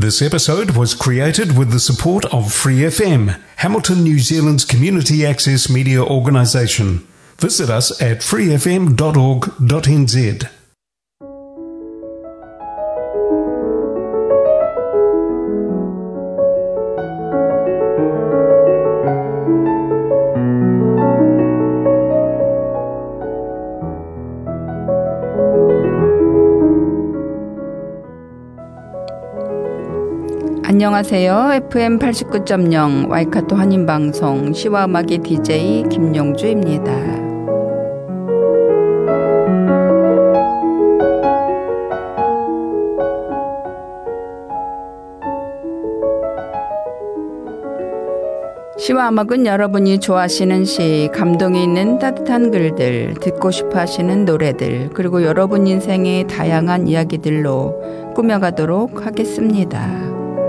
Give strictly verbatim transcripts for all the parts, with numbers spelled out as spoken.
This episode was created with the support of Free F M, Hamilton, New Zealand's community access media organisation. Visit us at free f m dot org dot n z. 안녕하세요. 에프엠 팔십구 점 영 와이카토 한인방송 시와 음악의 디제이 김용주입니다. 시와 음악은 여러분이 좋아하시는 시, 감동이 있는 따뜻한 글들, 듣고 싶어 하시는 노래들, 그리고 여러분 인생의 다양한 이야기들로 꾸며가도록 하겠습니다.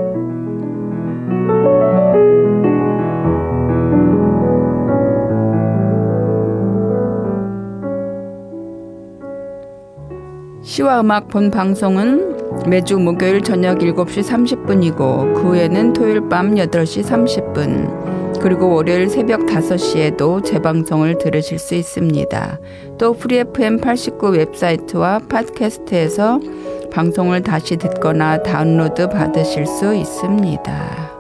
시와 음악 본 방송은 매주 목요일 저녁 일곱 시 삼십 분이고 그 후에는 토요일 밤 여덟 시 삼십 분 그리고 월요일 새벽 다섯 시에도 재방송을 들으실 수 있습니다. 또 프리 에프엠 팔십구 웹사이트와 팟캐스트에서 방송을 다시 듣거나 다운로드 받으실 수 있습니다.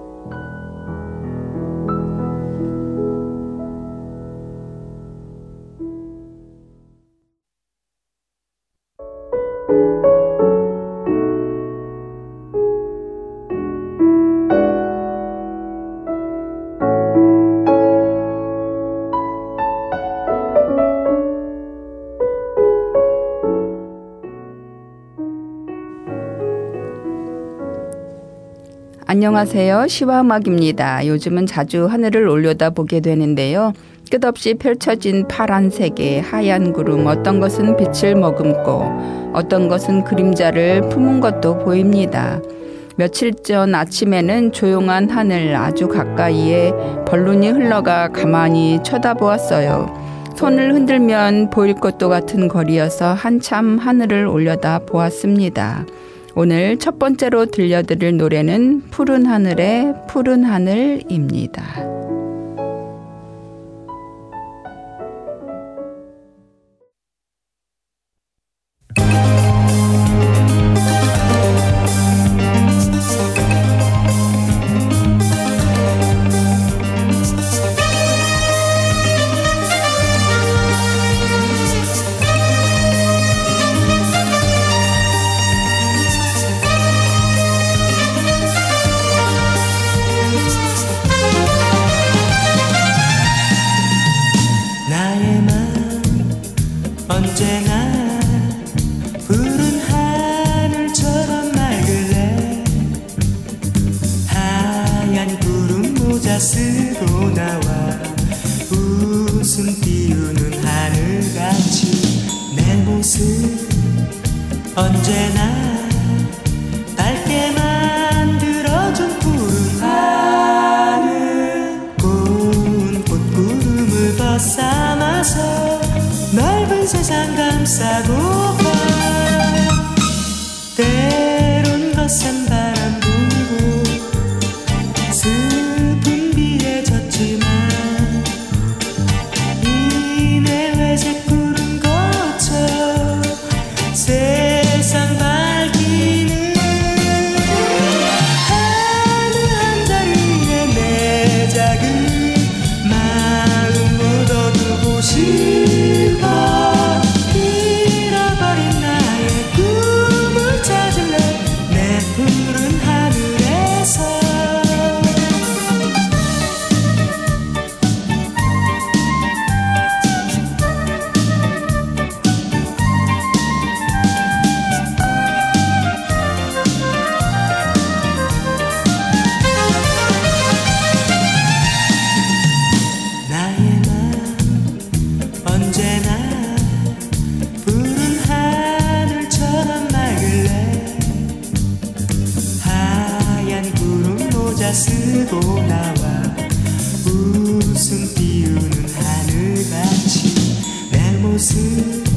안녕하세요. 시와 음악입니다. 요즘은 자주 하늘을 올려다보게 되는데요. 끝없이 펼쳐진 파란색의 하얀 구름, 어떤 것은 빛을 머금고 어떤 것은 그림자를 품은 것도 보입니다. 며칠 전 아침에는 조용한 하늘 아주 가까이에 벌룬이 흘러가 가만히 쳐다보았어요. 손을 흔들면 보일 것도 같은 거리여서 한참 하늘을 올려다 보았습니다. 오늘 첫 번째로 들려드릴 노래는 푸른 하늘의 푸른 하늘입니다.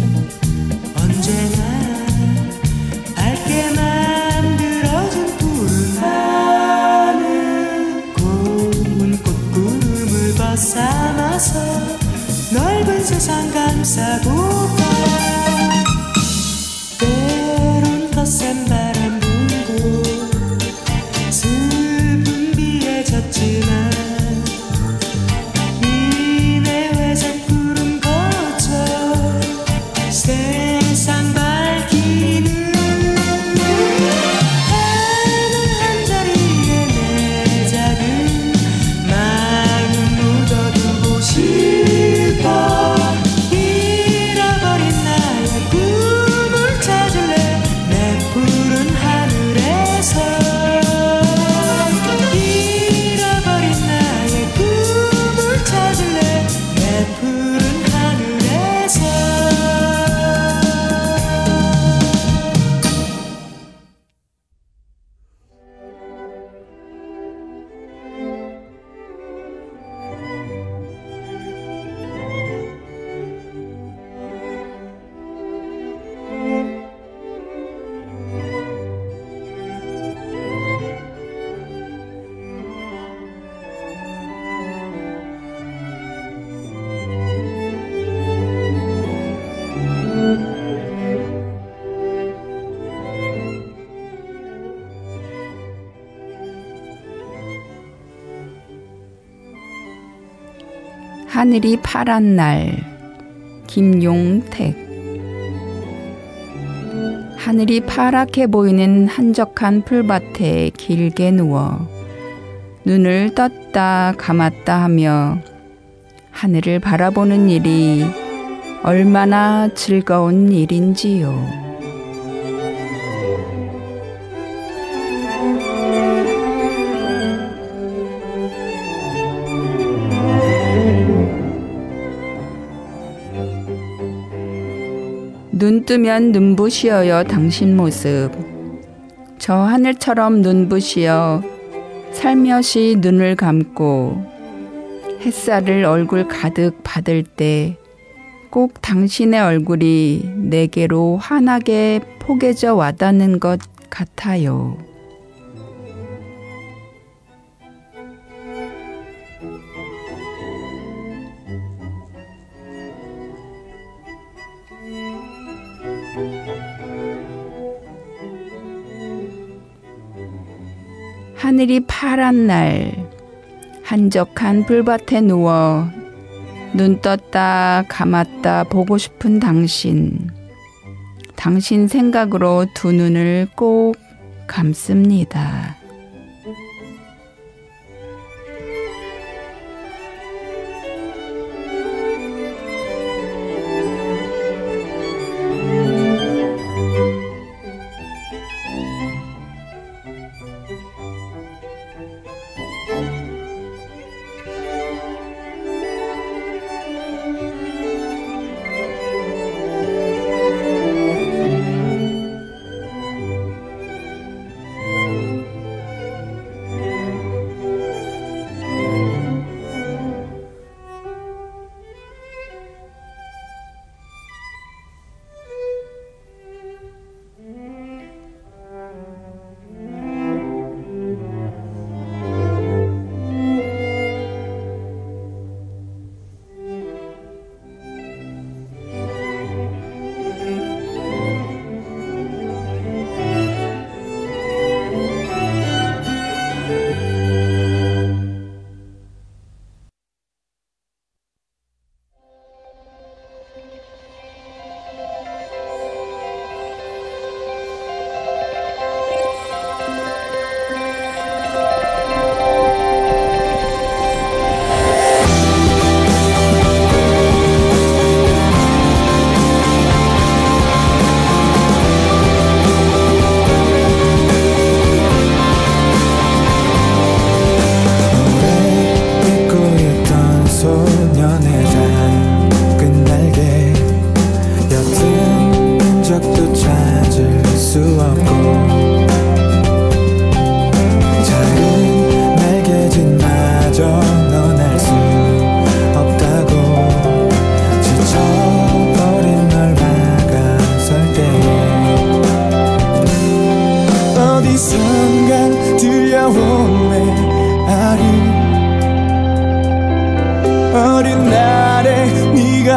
언제나 밝게 만들어준 푸른 사고가 때론 덧센 바람 불고 슬픈 비에 젖지만 이내 회색 구름 거쳐 세상 밝히는 하늘 한자리에 내 작은 마음 묻어두고 싶어 잃어버린 나의 꿈을 찾을래 내 푸른 하늘에서 잃어버린 나의 꿈을 찾을래 내 푸른 하늘에서 하늘이 파란 날 김용택. 하늘이 파랗게 보이는 한적한 풀밭에 길게 누워 눈을 떴다 감았다 하며 하늘을 바라보는 일이 얼마나 즐거운 일인지요. 눈 뜨면 눈부시어요 당신 모습. 저 하늘처럼 눈부시어 살며시 눈을 감고 햇살을 얼굴 가득 받을 때 꼭 당신의 얼굴이 내게로 환하게 포개져 와닿는 것 같아요. 하늘이 파란 날 한적한 풀밭에 누워 눈 떴다 감았다 보고 싶은 당신. 당신 생각으로 두 눈을 꼭 감습니다.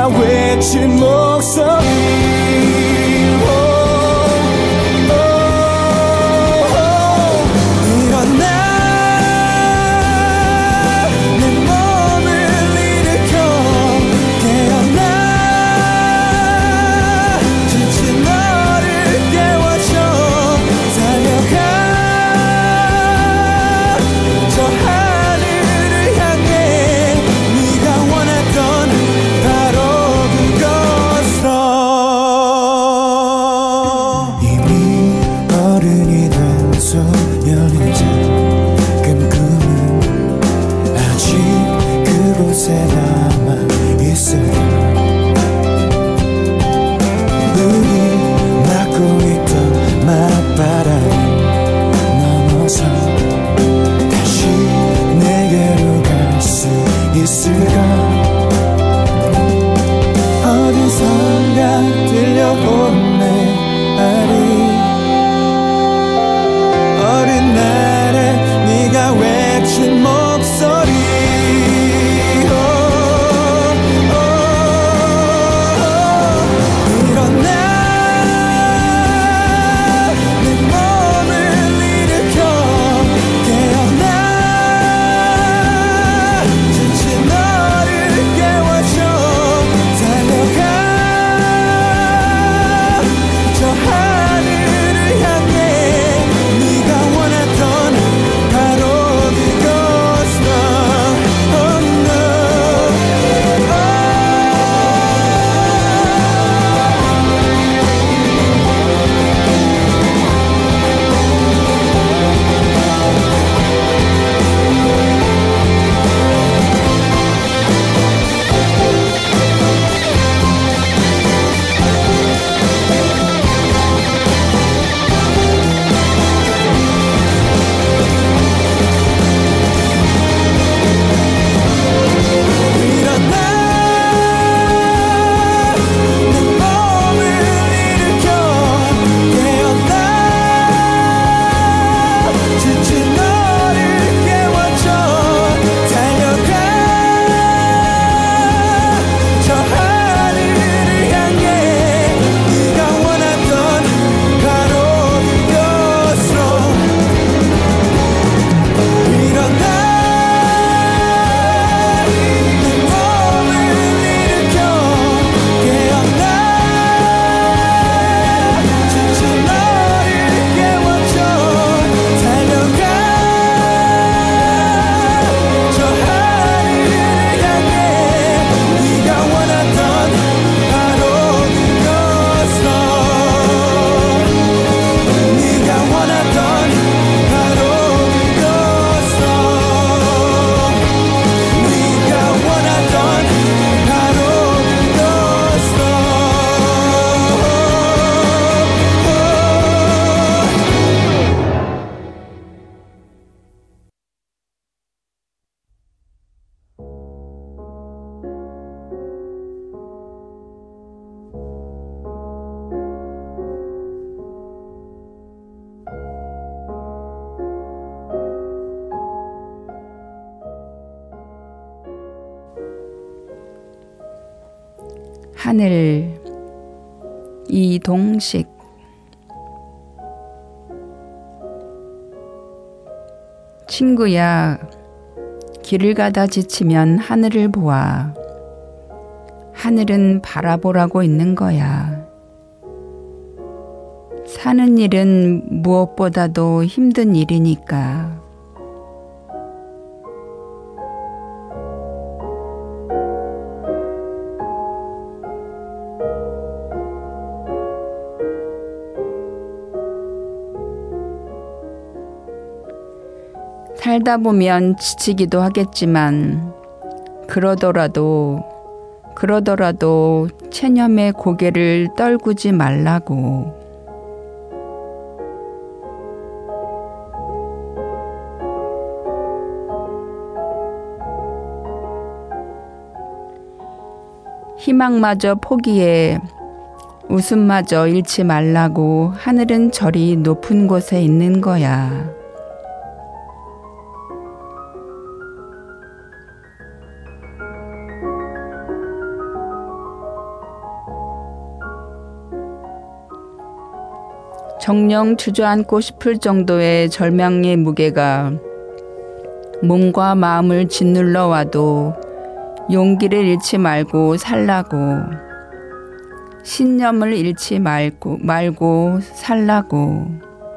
네가 외친 목소리 하늘 이동식 친구야, 길을 가다 지치면 하늘을 보아. 하늘은 바라보라고 있는 거야. 사는 일은 무엇보다도 힘든 일이니까. 살다 보면 지치기도 하겠지만 그러더라도 그러더라도 체념의 고개를 떨구지 말라고. 희망마저 포기해 웃음마저 잃지 말라고. 하늘은 저리 높은 곳에 있는 거야. 정령 주저앉고 싶을 정도의 절망의 무게가 몸과 마음을 짓눌러 와도 용기를 잃지 말고 살라고, 신념을 잃지 말고 말고 살라고.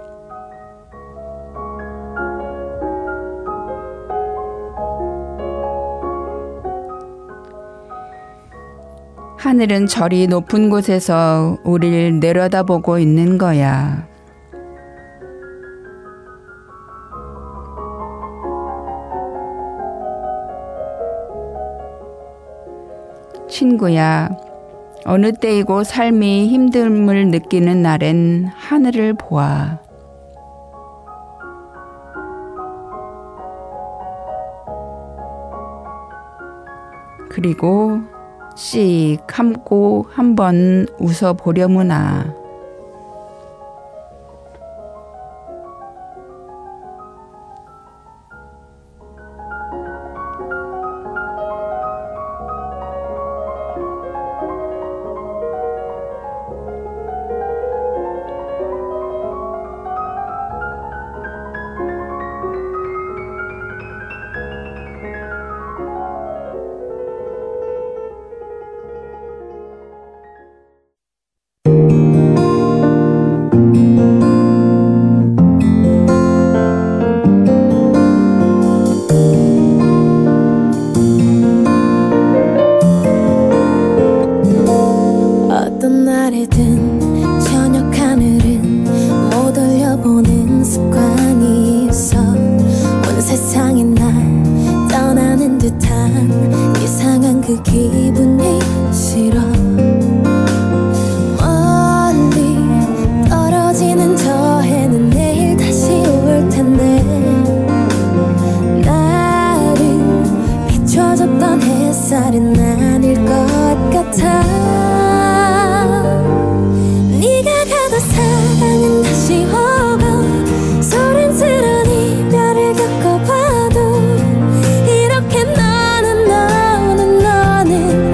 하늘은 저리 높은 곳에서 우리를 내려다보고 있는 거야. 친구야, 어느 때이고 삶이 힘듦을 느끼는 날엔 하늘을 보아. 그리고 씩 함고 한번 웃어보려무나. 어떤 날이든 저녁 하늘은 못 올려보는 습관이 있어. 온 세상이 날 떠나는 듯한 이상한 그 기분이 싫어. 멀리 떨어지는 저 해는 내일 다시 올 텐데, 나를 비춰줬던 햇살은 아닐 것 같아. 사랑은 다시 오고 소란스러운 이별을 겪어봐도 이렇게 너는 너는 너는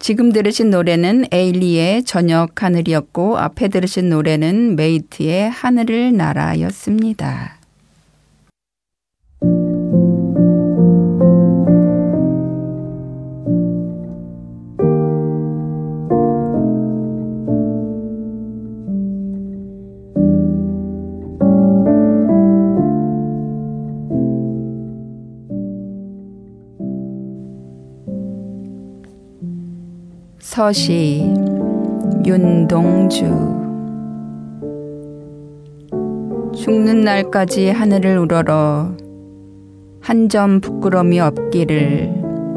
지금 들으신 노래는 에일리의 저녁 하늘이었고 앞에 들으신 노래는 메이트의 하늘을 날아였습니다. 서시 윤동주 죽는 날까지 하늘을 우러러 한 점 부끄러움이 없기를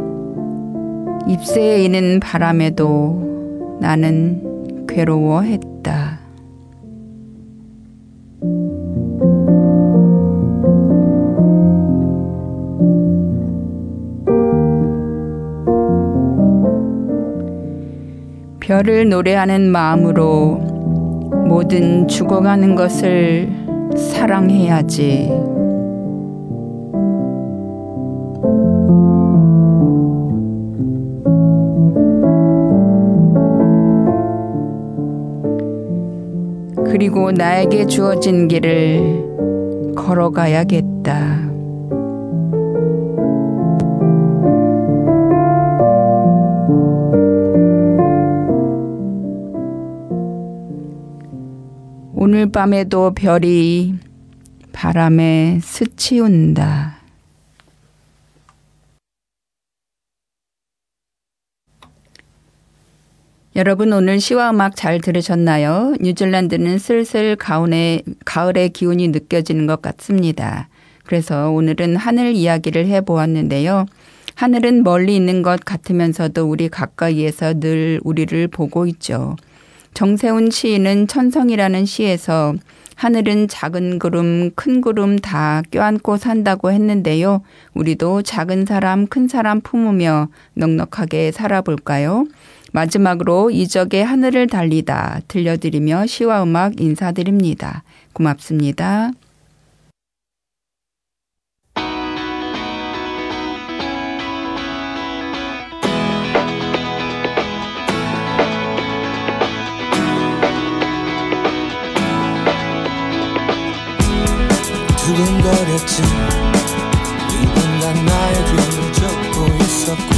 잎새에 이는 바람에도 나는 괴로워했다. 별을 노래하는 마음으로 모든 죽어가는 것을 사랑해야지. 그리고 나에게 주어진 길을 걸어가야겠다. 오늘 밤에도 별이 바람에 스치운다. 여러분 오늘 시와 음악 잘 들으셨나요? 뉴질랜드는 슬슬 가을의, 가을의 기운이 느껴지는 것 같습니다. 그래서 오늘은 하늘 이야기를 해보았는데요. 하늘은 멀리 있는 것 같으면서도 우리 가까이에서 늘 우리를 보고 있죠. 정세훈 시인은 천성이라는 시에서 하늘은 작은 구름, 큰 구름 다 껴안고 산다고 했는데요. 우리도 작은 사람, 큰 사람 품으며 넉넉하게 살아볼까요? 마지막으로 이적의 하늘을 달리다 들려드리며 시와 음악 인사드립니다. 고맙습니다. 두근거렸지. 누군가 나의 뒤를 쫓고 있었고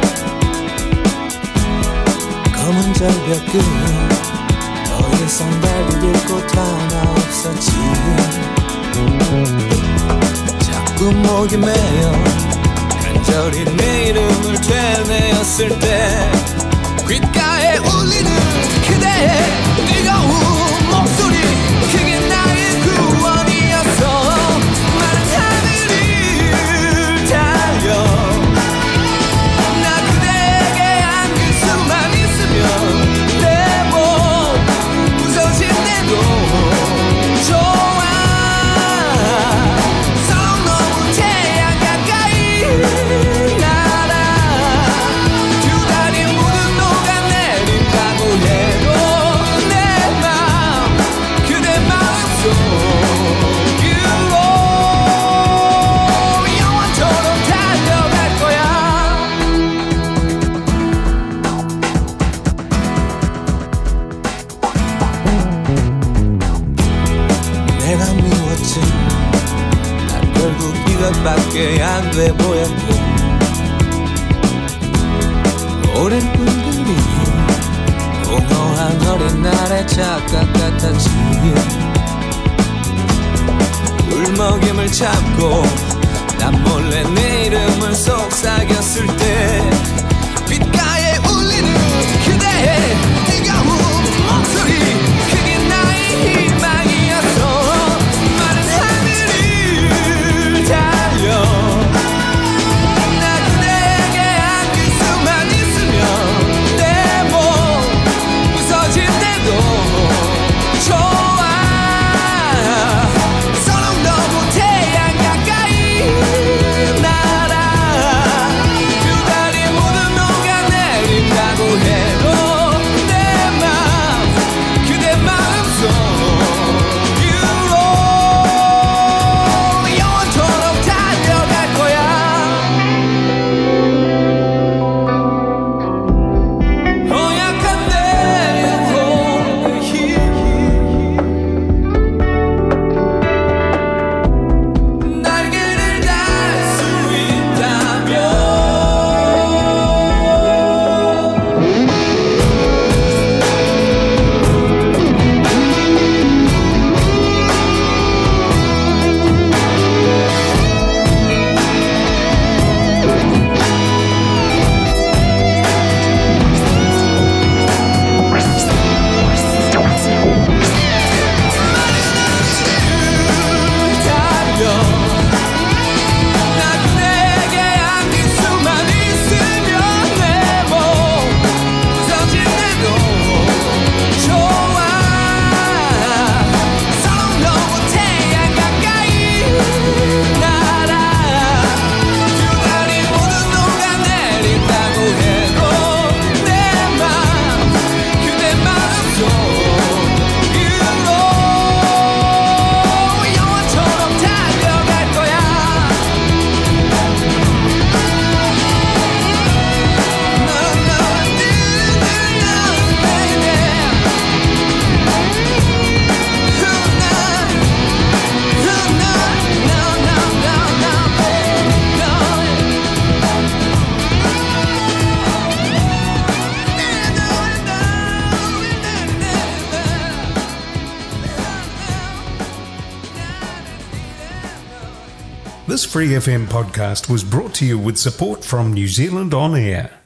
검은 절벽 끝 더 이상 발디딜 곳 하나 없었지. 자꾸 목이 메여 간절히 내 이름을 되뇌었을 때 귓가에 울리는 그대의 뜨거운 목소리, 그게 나의 구원이었어. 밖에 안 돼 보였고 오랜 꿈들이 공허한 어린 날의 착각 같았지. 울먹임을 참고 난 몰래 내 이름을 속삭였을 때 귓가에 울리는 그대의 뜨거운 목소리, 그게 나의 희망이었어. 마른 하늘을 달려 날아 두 다리 This Free F M podcast was brought to you with support from New Zealand On Air.